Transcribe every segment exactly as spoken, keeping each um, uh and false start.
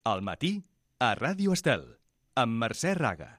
Al matí, a Ràdio Estel, amb Mercè Raga.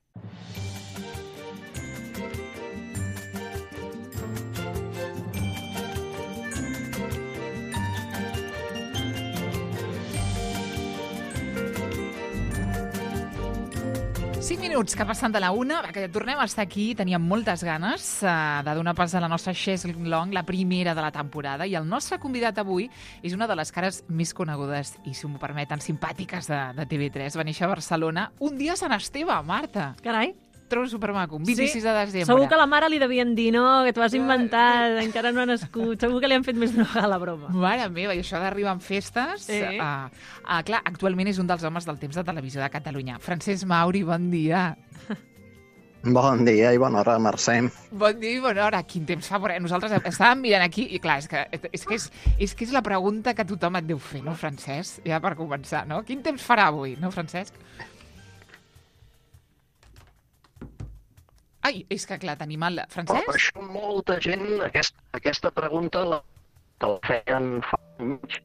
cinc minuts que passen de la una, que tornem a estar aquí, teníem moltes ganes uh, de donar pas a la nostra Chess Long, la primera de la temporada, i el nostre convidat avui és una de les cares més conegudes i, si m'ho permeten, simpàtiques de, de T V tres. Va néixer a Barcelona un dia a Sant Esteve, Marta. Carai. Trobo supermaco, un vint-i-sis sí. de desembre. Segur que a la mare li devien dir, no, que t'ho has inventat, encara no ha nascut. Segur que li han fet més d'una vegada la broma. Mare meva, i això d'arribar en festes... Eh? Uh, uh, clar, actualment és un dels homes del temps de televisió de Catalunya. Francesc Mauri, bon dia. Bon dia i bona hora, Mercè. Bon dia i bona hora. Quin temps fa? Nosaltres estàvem mirant aquí i, clar, és que és, que és, és, que és la pregunta que tothom et deu fer, no, Francesc? Ja per començar, no? Quin temps farà avui, no, Francesc? Ai, és que, clar, tenim el... Francesc? Però això molta gent, aquest, aquesta pregunta la, te la feien fa anys.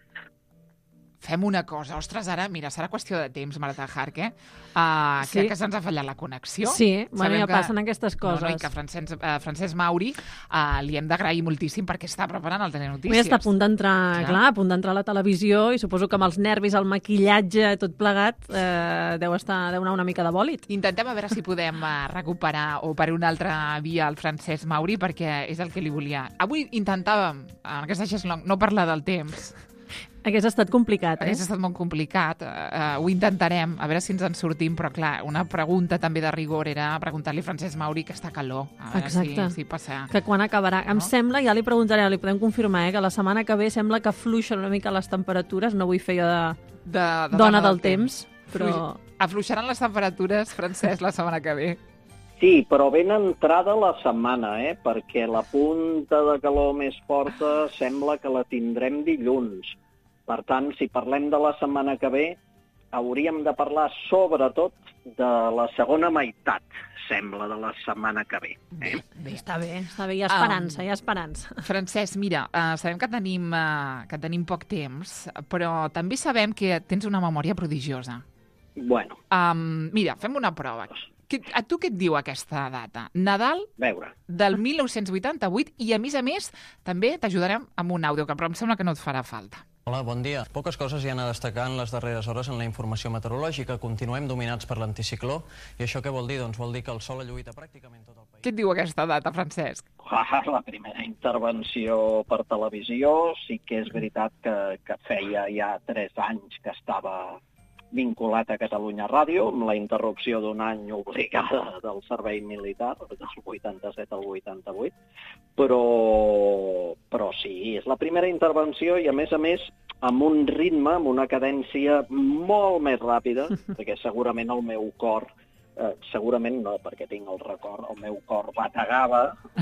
Fem una cosa. Ostres, ara, mira, serà qüestió de temps, Marta Jarque. Uh, sí. Crec que se'ns ha fallat la connexió. Sí, bueno, ja que... passen aquestes coses. No, no, i que Francesc, uh, Francesc Mauri uh, li hem d'agrair moltíssim perquè està preparant el Telenotícies. Bé, està a punt d'entrar, clar. clar, a punt d'entrar a la televisió i suposo que amb els nervis, el maquillatge, tot plegat, eh, deu estar, deu anar una mica de bòlit. Intentem a veure si podem uh, recuperar o per una altra via el Francesc Mauri, perquè és el que li volia. Avui intentàvem, en aquesta xeslong, no parlar del temps. Hauria estat complicat, eh? Hauria estat molt complicat. Uh, ho intentarem, a veure si ens en sortim, però clar, una pregunta també de rigor era preguntar-li a Francesc Mauri que està calor. A veure Exacte. si, si passa. Que quan acabarà. No? Em sembla, ja li preguntaré, li podem confirmar, eh, que la setmana que ve sembla que fluixen una mica les temperatures. No vull fer jo de, de, de dona del temps, temps però... Afluixaran les temperatures, Francesc, la setmana que ve. Sí, però ben entrada la setmana, eh? Perquè la punta de calor més forta sembla que la tindrem dilluns. Per tant, si parlem de la setmana que ve, hauríem de parlar sobretot de la segona meitat, sembla, de la setmana que ve. Eh? Bé, està bé, està bé, hi ha esperança, um, hi ha esperança. Francesc, mira, uh, sabem que tenim, uh, que tenim poc temps, però també sabem que tens una memòria prodigiosa. Bueno. Um, mira, fem una prova. Que, a tu què et diu aquesta data? Nadal Veure. del mil nou-cents vuitanta-vuit i, a més a més, també t'ajudarem amb un àudio, que però em sembla que no et farà falta. Hola, bon dia. Poques coses hi han a destacar en les darreres hores en la informació meteorològica. Continuem dominats per l'anticicló. I això què vol dir? Doncs vol dir que el sol ha lluït a pràcticament tot el país. Què et diu aquesta data, Francesc? Ah, la primera intervenció per televisió. Sí que és veritat que, que feia ja tres anys que estava vinculat a Catalunya Ràdio, amb la interrupció d'un any obligada del servei militar, del vuitanta-set al vuitanta-vuit, però, però sí, és la primera intervenció i, a més a més, amb un ritme, amb una cadència molt més ràpida, perquè segurament el meu cor, eh, segurament no, perquè tinc el record, el meu cor bategava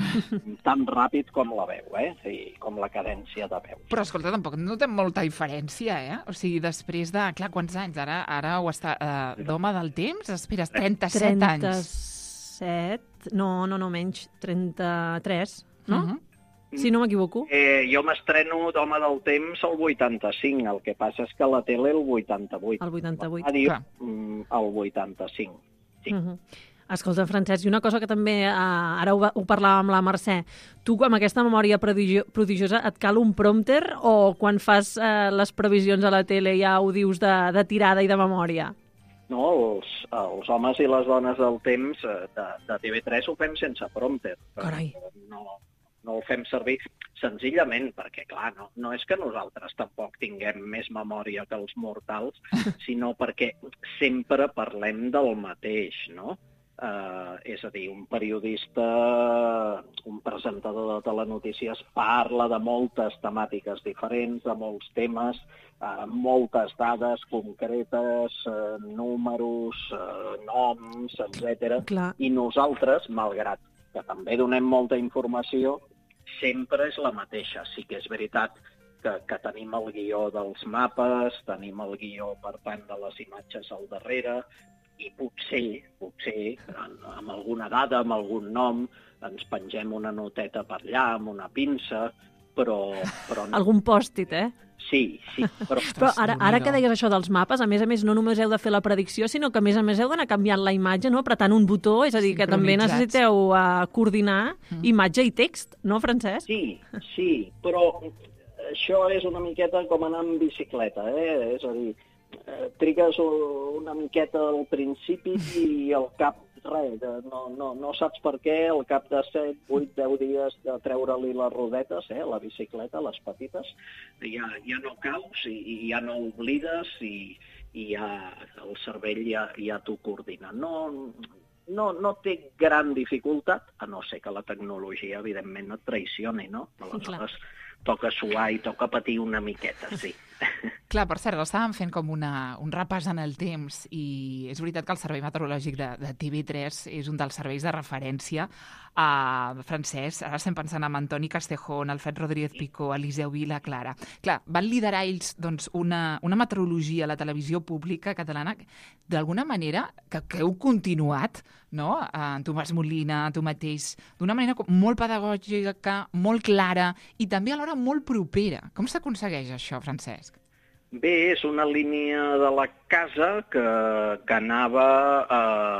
tan ràpid com la veu, eh? I com la cadència de veu. Però, escolta, tampoc no té molta diferència, eh? O sigui, després de... Clar, quants anys? Ara, ara ho està... Uh, d'home del temps? Esperes, trenta-set anys. trenta-set? No, no, no, menys. trenta-tres, no? Uh -huh. Si no m'equivoco. Eh, jo m'estreno d'home del temps al vuitanta-cinc, el que passa és que a la tele el vuitanta-vuit. El vuitanta-vuit. La ràdio, el vuitanta-cinc. Sí. Uh -huh. Escolta, Francesc, i una cosa que també, eh, ara ho, ho parlàvem amb la Mercè, tu amb aquesta memòria prodigio, prodigiosa et cal un prompter o quan fas eh, les previsions a la tele ja ho dius de, de tirada i de memòria? No, els, els homes i les dones del temps de, de T V tres ho fem sense prompter. Carai. No, no el fem servir senzillament perquè, clar, no, no és que nosaltres tampoc tinguem més memòria que els mortals, sinó perquè sempre parlem del mateix, no? Uh, és a dir, un periodista, un presentador de telenotícies parla de moltes temàtiques diferents, de molts temes, uh, moltes dades concretes, uh, números, uh, noms, etcètera. Clar. I nosaltres, malgrat que també donem molta informació, sempre és la mateixa. Sí que és veritat que, que tenim el guió dels mapes, tenim el guió, per tant, de les imatges al darrere, i potser, potser, amb alguna dada, amb algun nom, ens pengem una noteta per allà, amb una pinça, però... però no. Algun pòstit, eh? Sí, sí. Però, però ara, ara que deies això dels mapes, a més a més, no només heu de fer la predicció, sinó que a més a més heu d'anar canviant la imatge, no? Apretant un botó, és a dir, que també necessiteu uh, coordinar mm. imatge i text, no, Francesc? Sí, sí, però això és una miqueta com anar amb bicicleta, eh? És a dir, trigues una miqueta al principi i al cap res, no, no, no saps per què, al cap de set, vuit, deu dies de treure-li les rodetes, eh, la bicicleta, les petites, ja, ja no caus i, i ja no oblides i, i ja el cervell ja, ja t'ho coordina. No, no, no té gran dificultat, a no ser que la tecnologia, evidentment, et traicioni, no? Aleshores, toca suar i toca patir una miqueta, sí. Clar, per cert, estàvem fent com una, un repàs en el temps i és veritat que el Servei Meteorològic de, de T V tres és un dels serveis de referència a Francesc. Ara estem pensant en Antoni Castejón, Alfred Rodríguez Picó, Eliseu Vila, Clara. Clar, van liderar ells doncs, una, una meteorologia a la televisió pública catalana d'alguna manera que, que heu continuat, no? En Tomàs Molina, tu mateix, d'una manera molt pedagògica, molt clara i també alhora molt propera. Com s'aconsegueix això, Francesc? Bé, és una línia de la casa que, que anava a,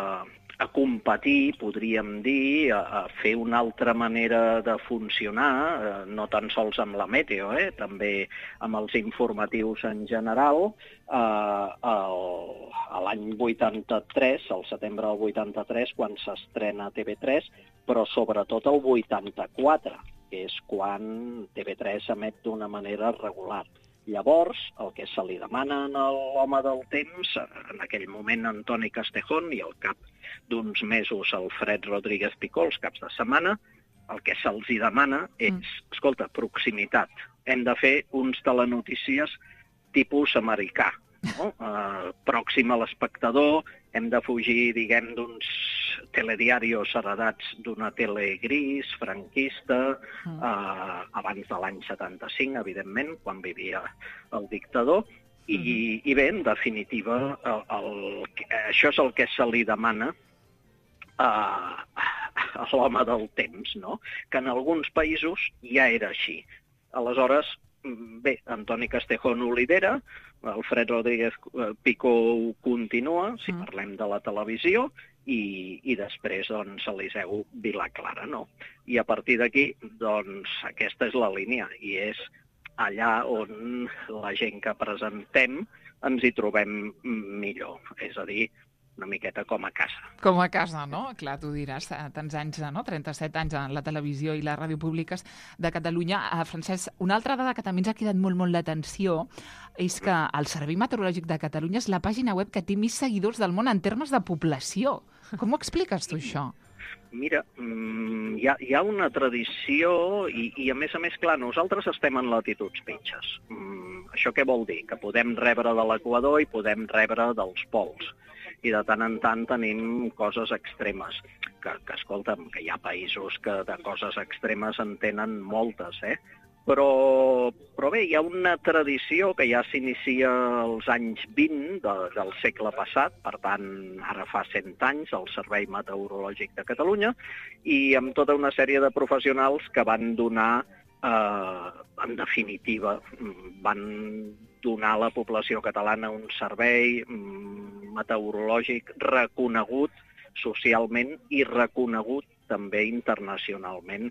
a competir, podríem dir, a, a fer una altra manera de funcionar, eh, no tan sols amb la meteo, eh, també amb els informatius en general. Eh, el, a l'any vuitanta-tres, al setembre del vuitanta-tres, quan s'estrena T V tres, però sobretot el vuitanta-quatre, que és quan T V tres emet d'una manera regular. Llavors, el que se li demana a l'home del temps, en aquell moment Antoni Castejón i al cap d'uns mesos Alfred Rodríguez Picó, els caps de setmana, el que se'ls demana és, mm. escolta, proximitat. Hem de fer uns telenotícies tipus americà, no? Uh, pròxim a l'espectador, hem de fugir, diguem, d'uns telediarios heredats d'una tele gris, franquista, mm. uh, abans de l'any setanta-cinc, evidentment, quan vivia el dictador, i, mm. i bé, en definitiva, el, el, això és el que se li demana a, a l'home del temps, no? Que en alguns països ja era així. Aleshores, bé, Antoni Castejón ho lidera, Alfred Rodríguez Picó ho continua, si mm. parlem de la televisió, i, i després, doncs, Eliseu Vila Clara, no? I a partir d'aquí, doncs, aquesta és la línia, i és allà on la gent que presentem ens hi trobem millor, és a dir, una miqueta com a casa. Com a casa, no? Clar, tu diràs, tants anys, no? trenta-set anys en la televisió i les ràdio públiques de Catalunya. Uh, Francesc, una altra dada que també ens ha cridat molt, molt l'atenció és que el Servei Meteorològic de Catalunya és la pàgina web que té més seguidors del món en termes de població. Com ho expliques tu, això? Mira, hi ha, hi ha una tradició i, i, a més a més, clar, nosaltres estem en latituds mitges. Això què vol dir? Que podem rebre de l'equador i podem rebre dels pols. I de tant en tant tenim coses extremes, que, que escolta'm, que hi ha països que de coses extremes en tenen moltes, eh? Però, però bé, hi ha una tradició que ja s'inicia als anys vint de, del segle passat, per tant, ara fa cent anys, al Servei Meteorològic de Catalunya, i amb tota una sèrie de professionals que van donar, eh, en definitiva, van donar a la població catalana un servei meteorològic reconegut socialment i reconegut també internacionalment.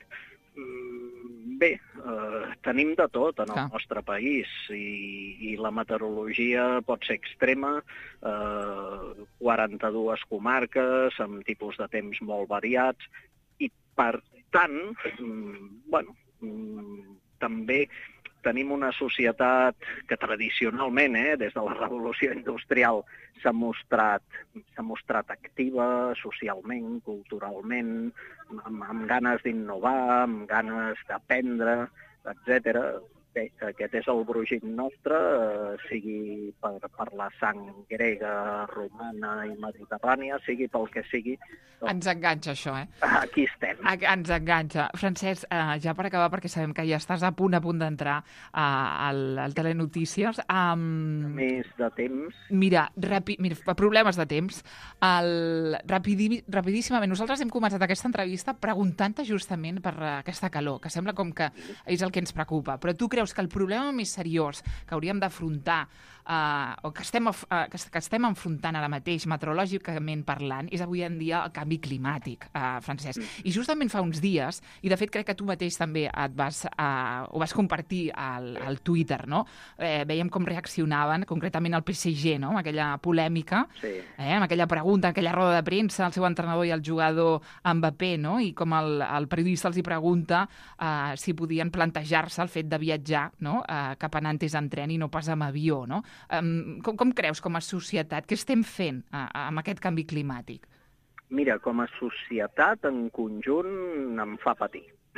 Bé, eh, tenim de tot en el ah. nostre país i, i la meteorologia pot ser extrema, eh, quaranta-dues comarques amb tipus de temps molt variats i, per tant, mm, bueno, mm, també tenim una societat que tradicionalment, eh, des de la revolució industrial, s'ha mostrat, s'ha mostrat activa socialment, culturalment, amb, amb ganes d'innovar, amb ganes d'aprendre, etcètera. bé, aquest és el brogit nostre, eh, sigui per, per la sang grega, romana i mediterrània, sigui pel que sigui. Doncs, Ens enganxa això, eh? aquí estem. A- Ens enganxa. Francesc, eh, ja per acabar, perquè sabem que ja estàs a punt a punt d'entrar uh, al, al Telenotícies. Um, Més de temps. Mira, rapi, mira, problemes de temps. El, rapidi, rapidíssimament, nosaltres hem començat aquesta entrevista preguntant-te justament per uh, aquesta calor, que sembla com que és el que ens preocupa. Però tu creus que el problema més seriós que hauríem d'afrontar uh, o que estem, uh, que, que estem enfrontant ara mateix, meteorològicament parlant, és avui en dia el canvi climàtic, uh, Francesc. Mm. I justament fa uns dies, i de fet crec que tu mateix també et vas, uh, ho vas compartir al, al Twitter, no? Eh, veiem com reaccionaven, concretament el P S G, no? Amb aquella polèmica, Sí. eh? Amb aquella pregunta, aquella roda de premsa, el seu entrenador i el jugador Mbappé, no? I com el, el periodista els hi pregunta uh, si podien plantejar-se el fet de viatjar, no? uh, cap a Nantes en tren i no pas amb avió, no? Um, com, com creus, com a societat, què estem fent uh, amb aquest canvi climàtic? Mira, com a societat, en conjunt, em fa patir.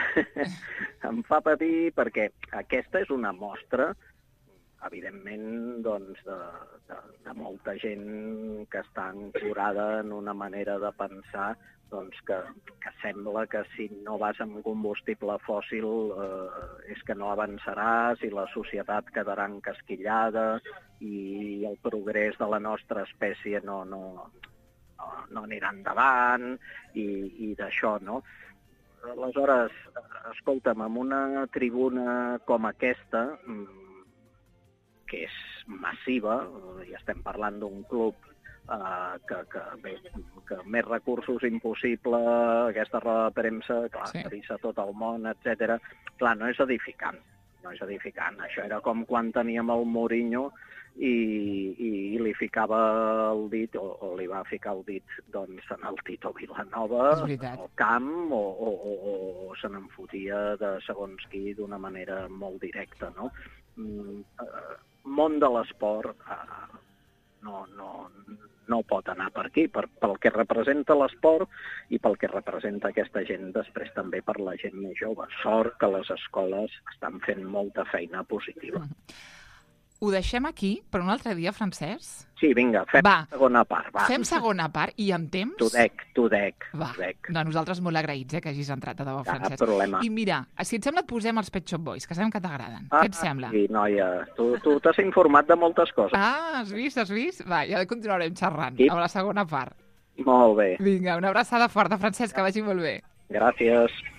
Em fa patir perquè aquesta és una mostra, evidentment, doncs, de, de, de molta gent que està ancorada en una manera de pensar doncs, que, que sembla que si no vas amb combustible fòssil eh, és que no avançaràs i la societat quedarà encasquillada i el progrés de la nostra espècie no, no, no, no anirà endavant i, i d'això, no? Aleshores, escolta'm, amb una tribuna com aquesta, que és massiva, i estem parlant d'un club eh, que, que, bé, que més recursos impossible, aquesta roda de premsa, clar, Sí. que avisa tot el món, etcètera. Clar, no és edificant, no és edificant. Això era com quan teníem el Mourinho i, i, i li ficava el dit, o, o li va ficar el dit, doncs, en el Tito Vilanova, És veritat. al camp, o, o, o, o se n'enfotia de segons qui d'una manera molt directa, no? Mm, eh, món de l'esport eh, no, no, no pot anar per aquí, per, pel que representa l'esport i pel que representa aquesta gent després també per la gent més jove. Sort que les escoles estan fent molta feina positiva. Ho deixem aquí per un altre dia, Francesc? Sí, vinga, fem Va. segona part. Va. Fem segona part i amb temps... Tu dec, tu dec, Va, tu dec. no, nosaltres molt agraïts eh, que hagis entrat de debò, Cap Francesc. problema. I mira, si et sembla et posem els Pet Shop Boys, que sabem que t'agraden. Què et sembla? Sí, noia, tu tu t'has informat de moltes coses. Ah, has vist, has vist? Va, ja continuarem xerrant Sí. amb la segona part. Molt bé, Vinga, una abraçada forta, Francesc, que vagi molt bé. gràcies.